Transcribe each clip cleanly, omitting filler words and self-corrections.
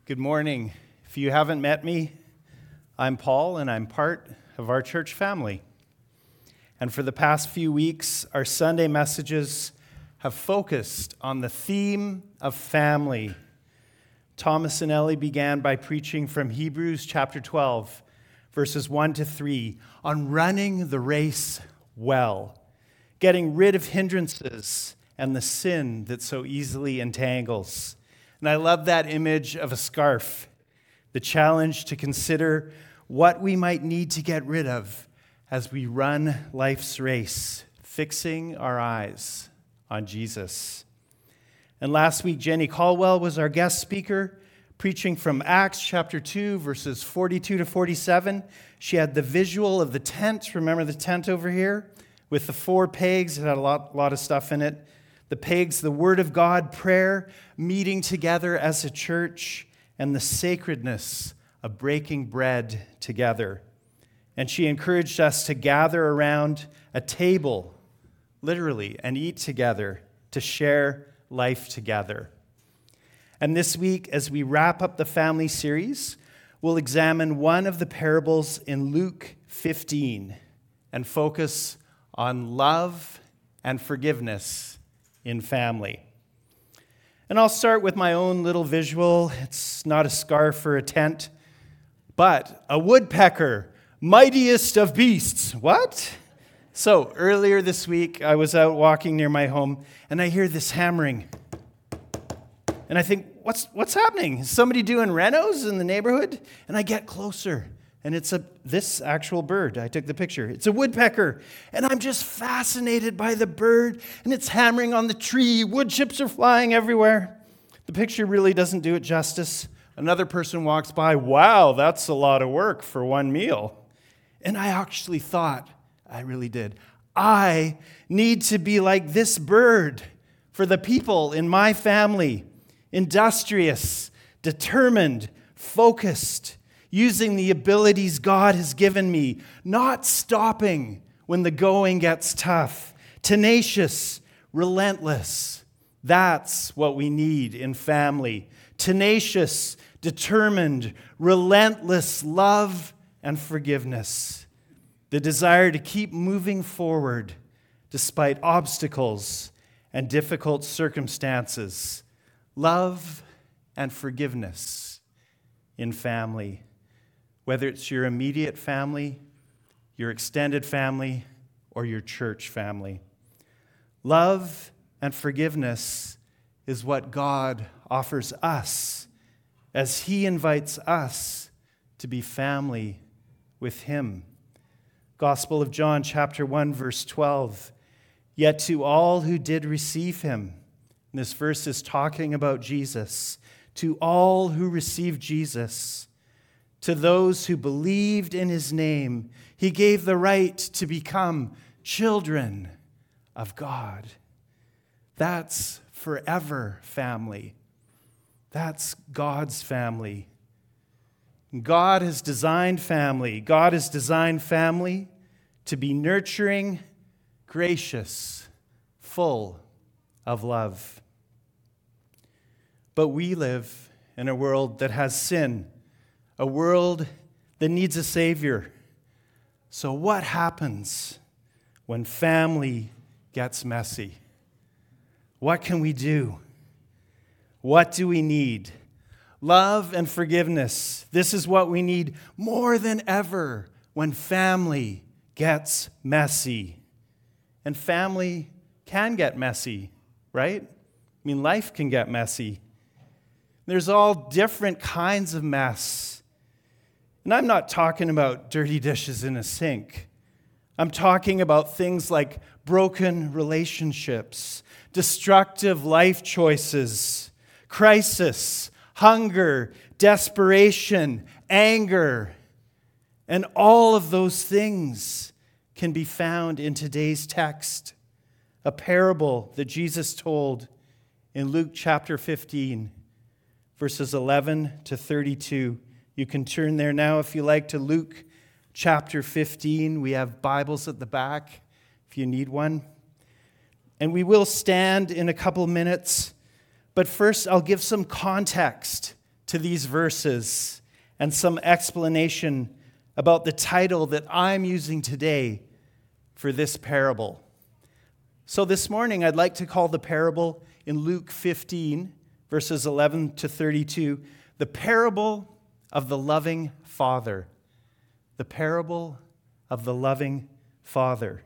Good morning. If you haven't met me, I'm Paul, and I'm part of our church family. And for the past few weeks, our Sunday messages have focused on the theme of family. Thomas and Ellie began by preaching from Hebrews chapter 12, verses 1 to 3, on running the race well, getting rid of hindrances and the sin that so easily entangles. And I love that image of a scarf, the challenge to consider what we might need to get rid of as we run life's race, fixing our eyes on Jesus. And last week, Jenny Caldwell was our guest speaker, preaching from Acts chapter 2, verses 42 to 47. She had the visual of the tent. Remember the tent over here? With the 4 pegs. It had a lot of stuff in it. The pegs, the Word of God, prayer, meeting together as a church, and the sacredness of breaking bread together. And she encouraged us to gather around a table, literally, and eat together, to share life together. And this week, as we wrap up the family series, we'll examine one of the parables in Luke 15 and focus on love and forgiveness in family. And I'll start with my own little visual. It's not a scarf or a tent, but a woodpecker, mightiest of beasts. What? So earlier this week, I was out walking near my home, and I hear this hammering. And I think, what's happening? Is somebody doing renos in the neighborhood? And I get closer, and it's this actual bird. I took the picture. It's a woodpecker, and I'm just fascinated by the bird, and it's hammering on the tree. Wood chips are flying everywhere. The picture really doesn't do it justice. Another person walks by. Wow, that's a lot of work for one meal. And I actually thought, I really did, I need to be like this bird for the people in my family. Industrious, determined, focused, using the abilities God has given me, not stopping when the going gets tough, tenacious, relentless. That's what we need in family. Tenacious, determined, relentless love and forgiveness. The desire to keep moving forward despite obstacles and difficult circumstances. Love and forgiveness in family, whether it's your immediate family, your extended family, or your church family. Love and forgiveness is what God offers us as He invites us to be family with Him. Gospel of John, chapter 1, verse 12. Yet to all who did receive Him, and this verse is talking about Jesus. To all who received Jesus, to those who believed in His name, He gave the right to become children of God. That's forever family. That's God's family. God has designed family. God has designed family to be nurturing, gracious, full of love. But we live in a world that has sin, a world that needs a Savior. So what happens when family gets messy? What can we do? What do we need? Love and forgiveness. This is what we need more than ever when family gets messy. And family can get messy, right? I mean, life can get messy. There's all different kinds of mess. And I'm not talking about dirty dishes in a sink. I'm talking about things like broken relationships, destructive life choices, crisis, hunger, desperation, anger. And all of those things can be found in today's text, a parable that Jesus told in Luke chapter 15. Verses 11 to 32. You can turn there now if you like to Luke chapter 15. We have Bibles at the back if you need one. And we will stand in a couple minutes. But first, I'll give some context to these verses and some explanation about the title that I'm using today for this parable. So this morning, I'd like to call the parable in Luke 15, verses 11 to 32, the parable of the loving Father. The parable of the loving Father.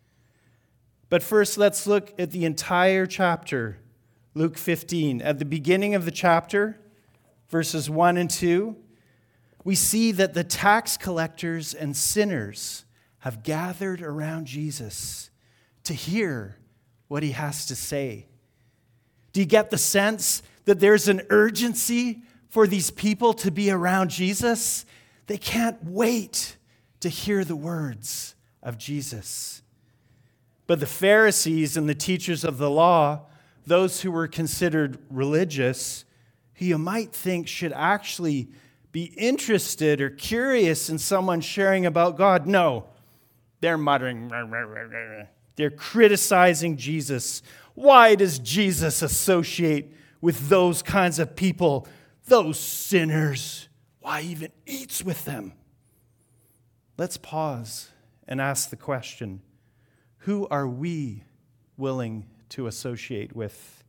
But first, let's look at the entire chapter, Luke 15. At the beginning of the chapter, verses 1 and 2, we see that the tax collectors and sinners have gathered around Jesus to hear what he has to say. Do you get the sense that there's an urgency for these people to be around Jesus? They can't wait to hear the words of Jesus. But the Pharisees and the teachers of the law, those who were considered religious, who you might think should actually be interested or curious in someone sharing about God, no, they're muttering. They're criticizing Jesus. Why does Jesus associate with those kinds of people, those sinners? Why even eats with them? Let's pause and ask the question, who are we willing to associate with,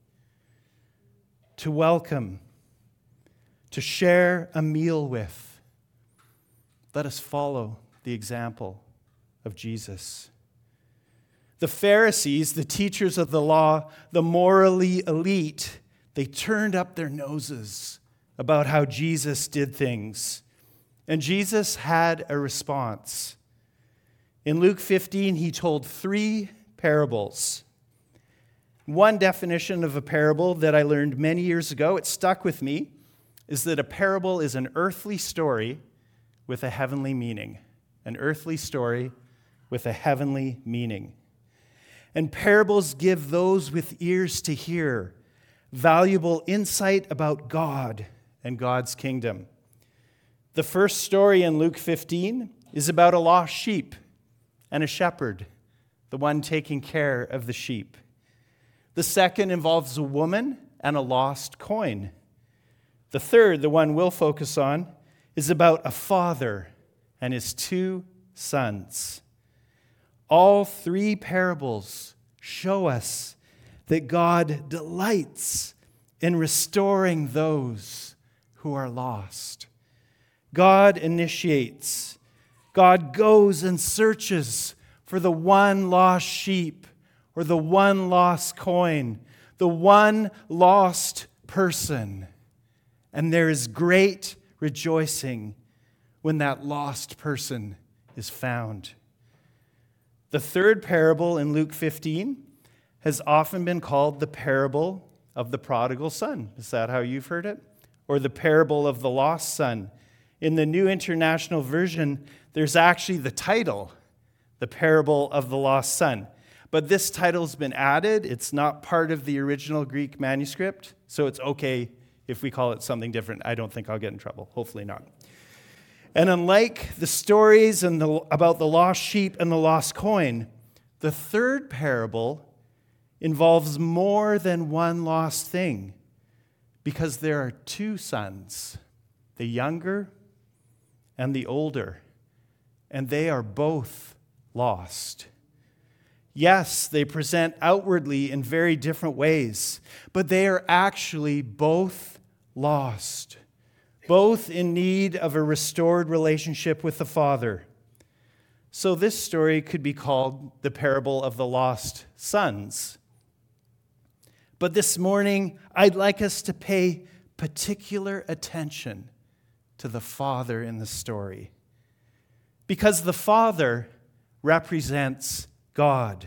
to welcome, to share a meal with? Let us follow the example of Jesus. The Pharisees, the teachers of the law, the morally elite, they turned up their noses about how Jesus did things. And Jesus had a response. In Luke 15, he told 3 parables. One definition of a parable that I learned many years ago, it stuck with me, is that a parable is an earthly story with a heavenly meaning. An earthly story with a heavenly meaning. And parables give those with ears to hear valuable insight about God and God's kingdom. The first story in Luke 15 is about a lost sheep and a shepherd, the one taking care of the sheep. The second involves a woman and a lost coin. The third, the one we'll focus on, is about a father and his 2 sons. All 3 parables show us that God delights in restoring those who are lost. God initiates. God goes and searches for the one lost sheep or the one lost coin, the one lost person. And there is great rejoicing when that lost person is found. The third parable in Luke 15 has often been called the parable of the prodigal son. Is that how you've heard it? Or the parable of the lost son. In the New International Version, there's actually the title, the parable of the lost son. But this title's been added. It's not part of the original Greek manuscript, so it's okay if we call it something different. I don't think I'll get in trouble. Hopefully not. And unlike the stories about the lost sheep and the lost coin, the third parable involves more than one lost thing, because there are 2 sons, the younger and the older, and they are both lost. Yes, they present outwardly in very different ways, but they are actually both lost. Both in need of a restored relationship with the Father. So this story could be called the parable of the lost sons. But this morning, I'd like us to pay particular attention to the Father in the story. Because the Father represents God.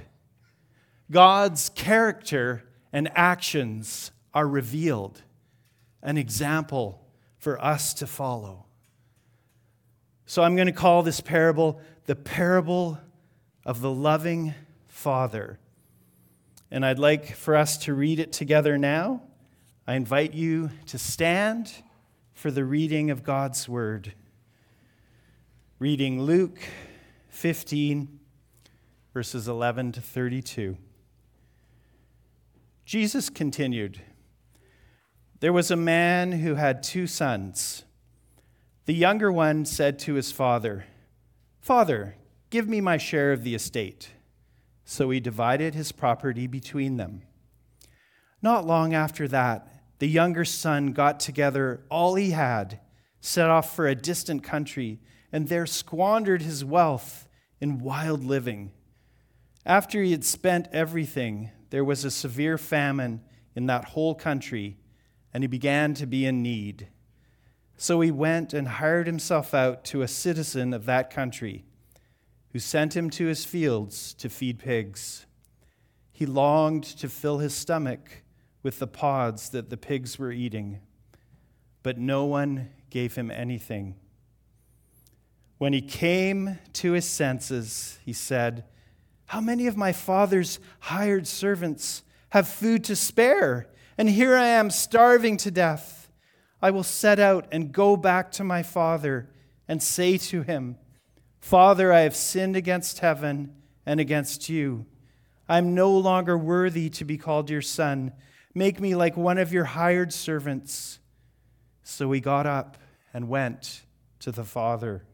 God's character and actions are revealed, an example for us to follow. So I'm going to call this parable the parable of the loving Father. And I'd like for us to read it together now. I invite you to stand for the reading of God's word. Reading Luke 15, verses 11 to 32. Jesus continued, There was a man who had 2 sons. The younger one said to his father, "Father, give me my share of the estate." So he divided his property between them. Not long after that, the younger son got together all he had, set off for a distant country, and there squandered his wealth in wild living. After he had spent everything, there was a severe famine in that whole country, and he began to be in need. So he went and hired himself out to a citizen of that country, who sent him to his fields to feed pigs. He longed to fill his stomach with the pods that the pigs were eating, but no one gave him anything. When he came to his senses, he said, "How many of my father's hired servants have food to spare? And here I am starving to death. I will set out and go back to my father and say to him, 'Father, I have sinned against heaven and against you. I am no longer worthy to be called your son. Make me like one of your hired servants.' So he got up and went to the father.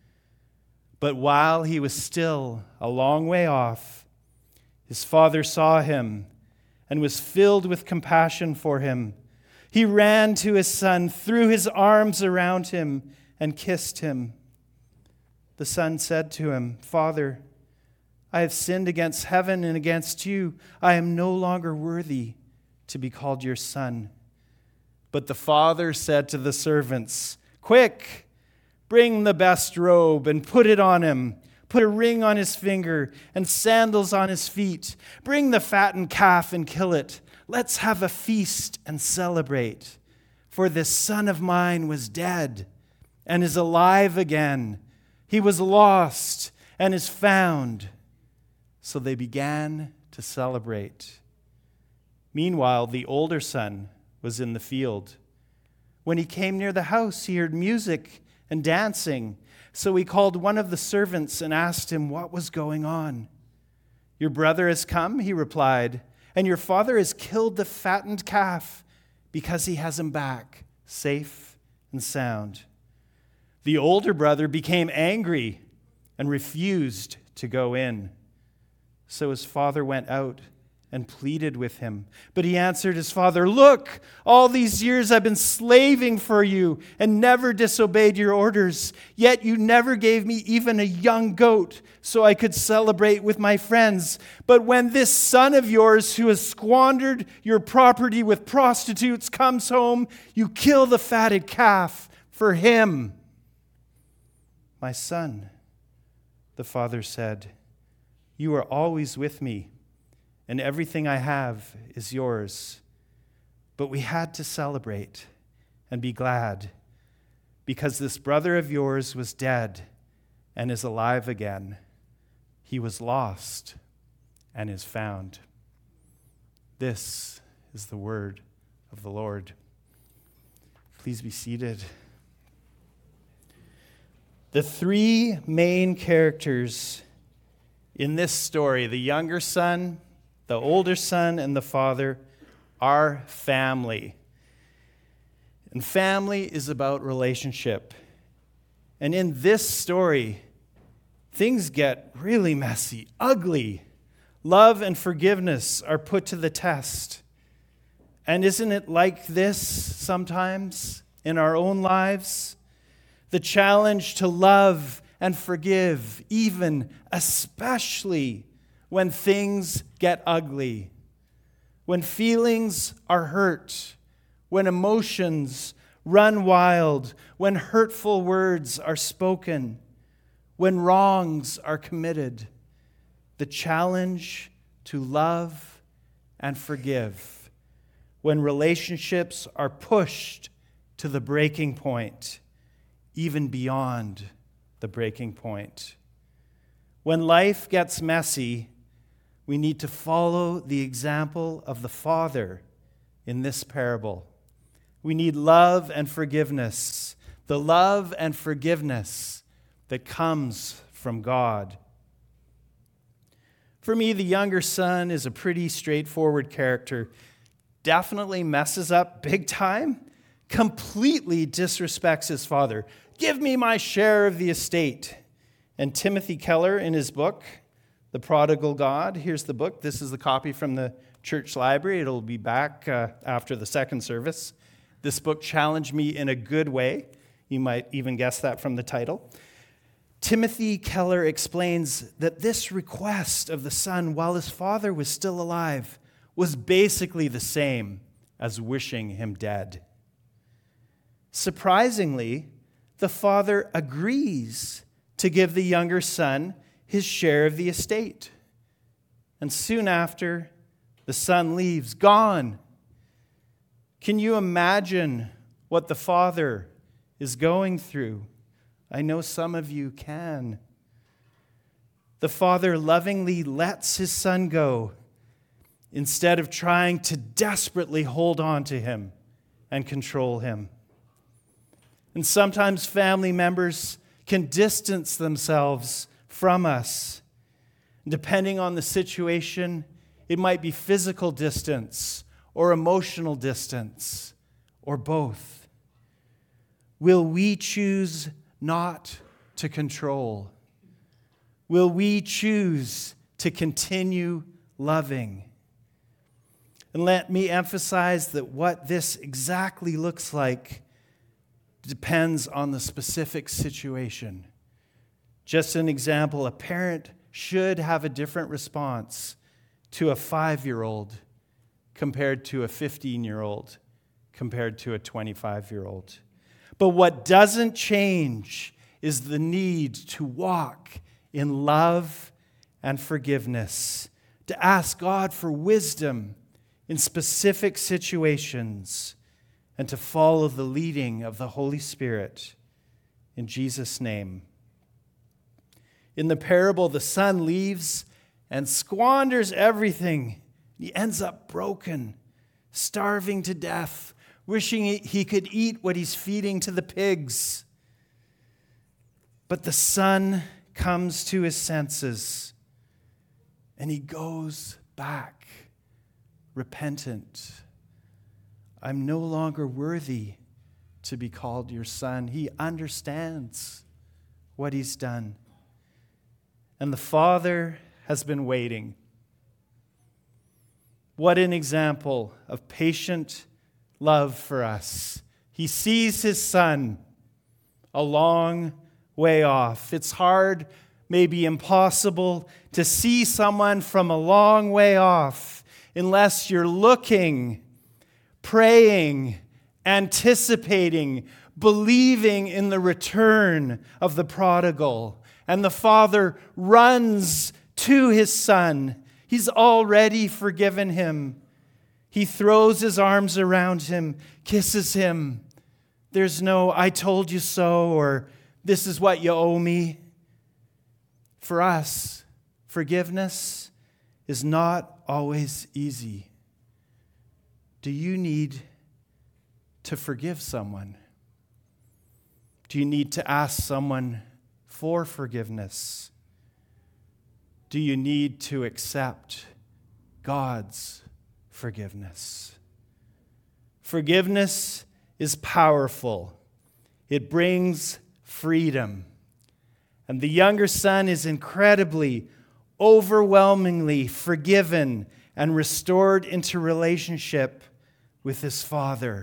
But while he was still a long way off, his father saw him and was filled with compassion for him. He ran to his son, threw his arms around him, and kissed him. The son said to him, 'Father, I have sinned against heaven and against you. I am no longer worthy to be called your son.' But the father said to the servants, 'Quick, bring the best robe and put it on him. Put a ring on his finger and sandals on his feet. Bring the fattened calf and kill it. Let's have a feast and celebrate. For this son of mine was dead and is alive again. He was lost and is found.' So they began to celebrate. Meanwhile, the older son was in the field. When he came near the house, he heard music and dancing. So he called one of the servants and asked him what was going on. 'Your brother has come,' he replied, 'and your father has killed the fattened calf because he has him back, safe and sound.' The older brother became angry and refused to go in. So his father went out and pleaded with him. But he answered his father, 'Look, all these years I've been slaving for you and never disobeyed your orders. Yet you never gave me even a young goat so I could celebrate with my friends. But when this son of yours who has squandered your property with prostitutes comes home, you kill the fatted calf for him.' 'My son,' the father said, 'you are always with me, and everything I have is yours. But we had to celebrate and be glad, because this brother of yours was dead and is alive again. He was lost and is found.'" This is the word of the Lord. Please be seated. The 3 main characters in this story, the younger son, the older son, and the father, are family. And family is about relationship. And in this story, things get really messy, ugly. Love and forgiveness are put to the test. And isn't it like this sometimes in our own lives? The challenge to love and forgive, even especially when things get ugly, when feelings are hurt, when emotions run wild, when hurtful words are spoken, when wrongs are committed. The challenge to love and forgive, when relationships are pushed to the breaking point, even beyond the breaking point. When life gets messy, we need to follow the example of the Father in this parable. We need love and forgiveness, the love and forgiveness that comes from God. For me, the younger son is a pretty straightforward character. definitely messes up big time, completely disrespects his father. Give me my share of the estate. And Timothy Keller, in his book, The Prodigal God, here's the book. This is the copy from the church library. It'll be back after the second service. This book challenged me in a good way. You might even guess that from the title. Timothy Keller explains that this request of the son while his father was still alive was basically the same as wishing him dead. Surprisingly, the father agrees to give the younger son his share of the estate. And soon after, the son leaves, gone. Can you imagine what the father is going through? I know some of you can. The father lovingly lets his son go instead of trying to desperately hold on to him and control him. And sometimes family members can distance themselves from us. Depending on the situation, it might be physical distance or emotional distance or both. Will we choose not to control? Will we choose to continue loving? And let me emphasize that what this exactly looks like depends on the specific situation. Just an example, a parent should have a different response to a 5-year-old compared to a 15-year-old, compared to a 25-year-old. But what doesn't change is the need to walk in love and forgiveness, to ask God for wisdom in specific situations, and to follow the leading of the Holy Spirit. In Jesus' name. In the parable, the son leaves and squanders everything. He ends up broken, starving to death, wishing he could eat what he's feeding to the pigs. But the son comes to his senses, and he goes back, repentant. I'm no longer worthy to be called your son. He understands what he's done. And the father has been waiting. What an example of patient love for us. He sees his son a long way off. It's hard, maybe impossible, to see someone from a long way off unless you're looking, praying, anticipating, believing in the return of the prodigal. And the father runs to his son. He's already forgiven him. He throws his arms around him, kisses him. There's no, I told you so, or this is what you owe me. For us, forgiveness is not always easy. Do you need to forgive someone? Do you need to ask someone for forgiveness? Do you need to accept God's forgiveness? Forgiveness is powerful. It brings freedom. And the younger son is incredibly, overwhelmingly forgiven and restored into relationship with his father.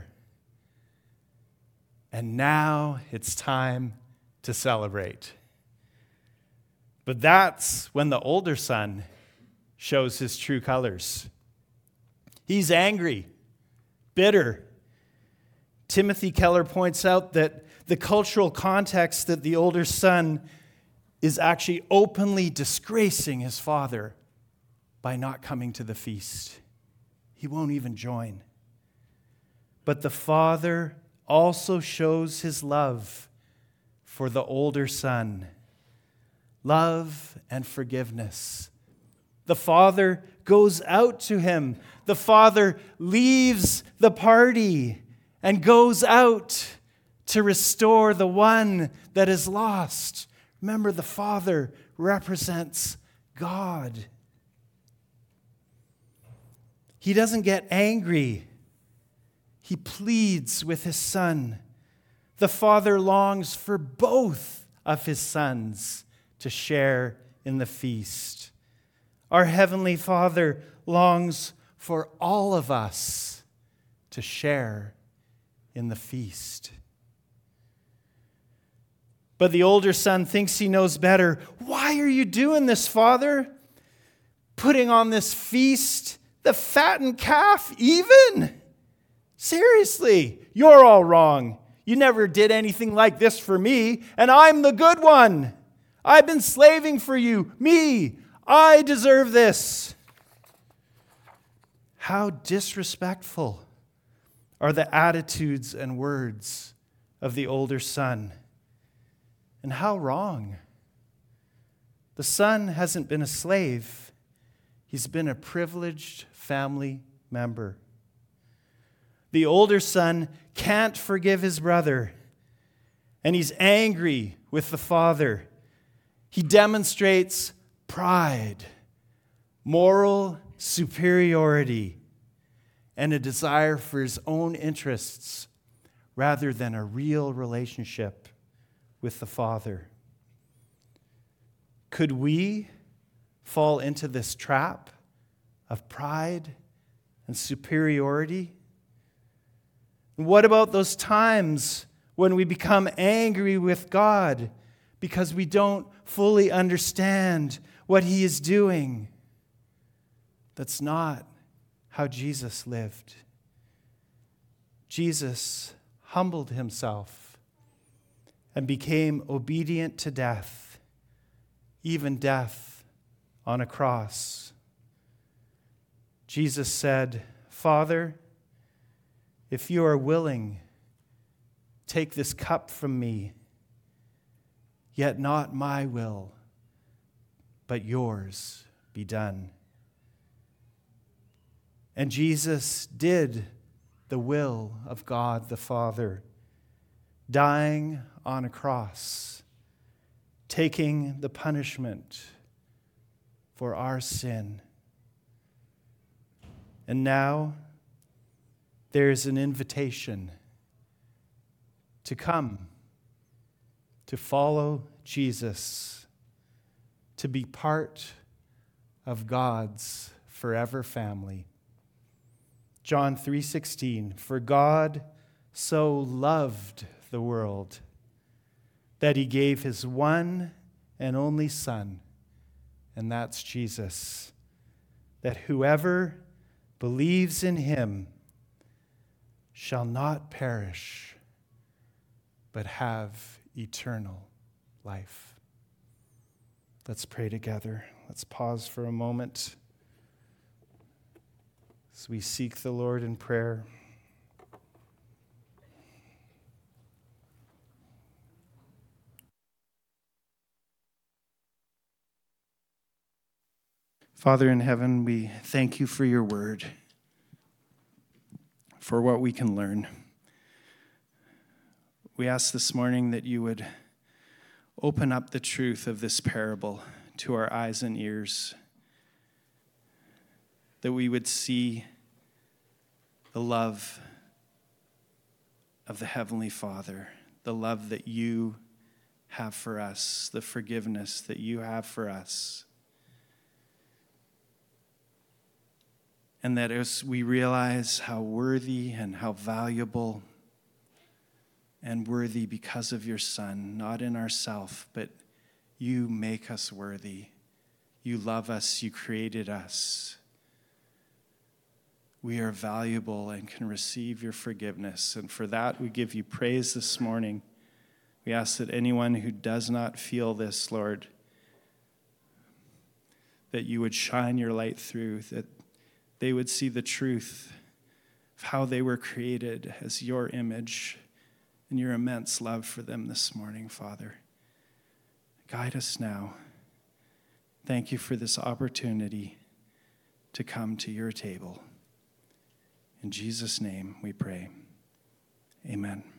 And now it's time to celebrate. But that's when the older son shows his true colors. He's angry, bitter. Timothy Keller points out that the cultural context that the older son is actually openly disgracing his father by not coming to the feast. He won't even join. But the father also shows his love for the older son. Love and forgiveness. The father goes out to him. The father leaves the party and goes out to restore the one that is lost. Remember, the father represents God. He doesn't get angry. He pleads with his son. The Father longs for both of his sons to share in the feast. Our Heavenly Father longs for all of us to share in the feast. But the older son thinks he knows better. Why are you doing this, Father? Putting on this feast, the fattened calf even? Seriously, you're all wrong. You never did anything like this for me, and I'm the good one. I've been slaving for you. Me, I deserve this. How disrespectful are the attitudes and words of the older son. And how wrong. The son hasn't been a slave. He's been a privileged family member. The older son can't forgive his brother, and he's angry with the father. He demonstrates pride, moral superiority, and a desire for his own interests rather than a real relationship with the Father. Could we fall into this trap of pride and superiority? What about those times when we become angry with God because we don't fully understand what He is doing? That's not how Jesus lived. Jesus humbled Himself and became obedient to death, even death on a cross. Jesus said, "Father, if you are willing, take this cup from me, yet not my will, but yours be done." And Jesus did the will of God the Father, dying on a cross, taking the punishment for our sin. And now there's an invitation to come, to follow Jesus, to be part of God's forever family. John 3:16, "For God so loved the world that He gave His one and only Son," and that's Jesus, "that whoever believes in Him shall not perish, but have eternal life." Let's pray together. Let's pause for a moment as we seek the Lord in prayer. Father in heaven, we thank you for your word, for what we can learn. We ask this morning that you would open up the truth of this parable to our eyes and ears, that we would see the love of the Heavenly Father, the love that you have for us, the forgiveness that you have for us. And that as we realize how worthy and how valuable and worthy because of your Son, not in ourself, but you make us worthy. You love us, you created us. We are valuable and can receive your forgiveness. And for that, we give you praise this morning. We ask that anyone who does not feel this, Lord, that you would shine your light through, that they would see the truth of how they were created as your image and your immense love for them this morning, Father. Guide us now. Thank you for this opportunity to come to your table. In Jesus' name we pray. Amen.